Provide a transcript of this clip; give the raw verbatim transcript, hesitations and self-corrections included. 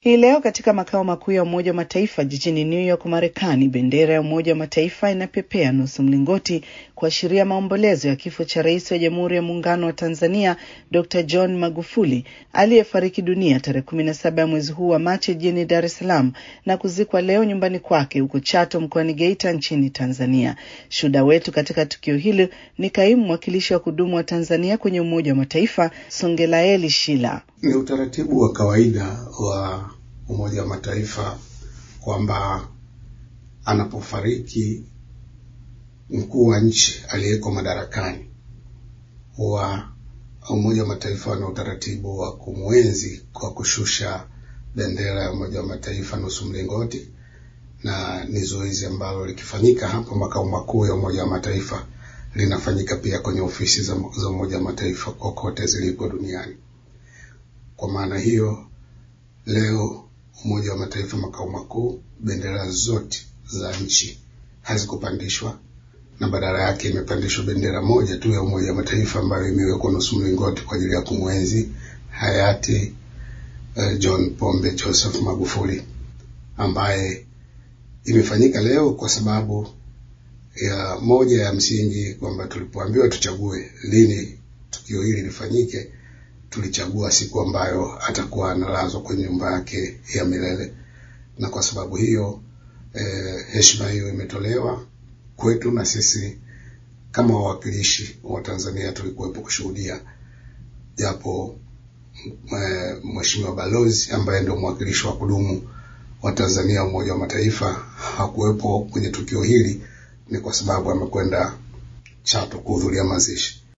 Hii leo katika makao makuu ya Umoja wa Mataifa jijini New York, Marekani, bendera ya Umoja wa Mataifa inapepea nusu mlingoti kuashiria maombolezo ya kifo cha Rais wa Jamhuri ya Muungano wa Tanzania Doctor John Magufuli aliyefariki dunia tarehe kumi na saba ya mwezi huu wa Machi jijini Dar es Salaam na kuzikwa leo nyumbani kwake huko Chato mkoani Geita nchini Tanzania. Shuhuda wetu katika tukio hili ni kaimu mwakilishi wa kudumu wa Tanzania kwenye Umoja wa Mataifa, Songelaeli Shila. Ni utaratibu wa kawaida wa Umoja wa Mataifa kwamba anapofariki mkuu wa nchi aliyeko madarakani, wa Umoja wa Mataifa na utaratibu wa kumwenzi kwa kushusha bendera ya Umoja wa Mataifa nusu mlingoti, na ni zoezi ambalo likifanyika hapo makao makuu ya Umoja wa Mataifa linafanyika pia kwenye ofisi za, za Umoja wa Mataifa kokote zilipo duniani. Kwa maana hiyo leo Umoja wa Mataifa makao makuu, bendera zote za nchi hazikupandishwa na badala yake imepandishwa bendera moja tu ya Umoja wa Mataifa ambayo imewekwa nusu mlingoti kwa ajili ya kumwenzi hayati uh, John Pombe Joseph Magufuli, ambaye imefanyika leo kwa sababu ya moja ya msingi kwamba tulipoambiwa tuchague lini tukio hili lifanyike, tulichagua siku ambayo atakuwa analazwa kwenye nyumba yake ya milele. Na kwa sababu hiyo eh, heshima hiyo imetolewa kwetu, na sisi kama wawakilishi wa Tanzania tulikuwepo kushuhudia, japo eh, Mheshimiwa Balozi ambaye ndio mwakilishi wa kudumu wa Tanzania Umoja wa Mataifa hakuwepo kwenye tukio hili, ni kwa sababu amekwenda Chato kuhudhuria mazishi.